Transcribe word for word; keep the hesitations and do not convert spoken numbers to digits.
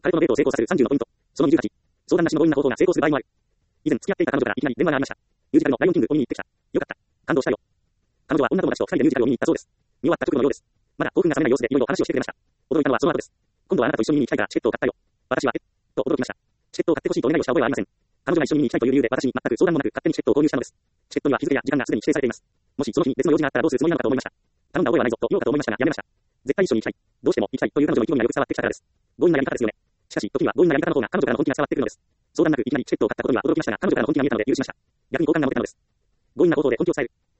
彼とのデートを成功させるさんじゅうのポイント。そのにじゅうはち。相談なしの強引な方法が成功する場合もある。以前付き合っていた彼女からいきなり電話がありました。ミュージカルのライオンキングを見に行ってきた。よかった。感動したよ。彼女は女友達と二人でミュージカルを見に行ったそうです。見終わった直後のようです。まだ興奮が冷めない様子でいろいろ話をしてくれました。驚いたのはその後です。今度はあなたと一緒に見に行きたいからチケットを買ったよ。私は、えっと驚きました。チケットを買ってほしいとお願いをした覚えはありません。彼女が一緒に見に行きたいという理由で私に全く相談もなく勝手にチケットを購入したのです。チケットには日付や時間がすでに指定されています。もしその日に別の用事があったらどうするつもりなのかと思いました。頼んだ覚えはないぞと言おうかと思いましたがやめました。絶対一緒に行きたい。どうしても行きたいという彼女の意気込みがよく伝わってきたからです。強引なやり方ですよね。しかし、時には強引なやり方の方が彼女からの本気が伝わってくるのです。相談なくいきなりチケットを買ったことには驚きましたが、彼女からの本気が見えたので許しました。逆に好感が持てたのです。強引な方法で本気を伝える。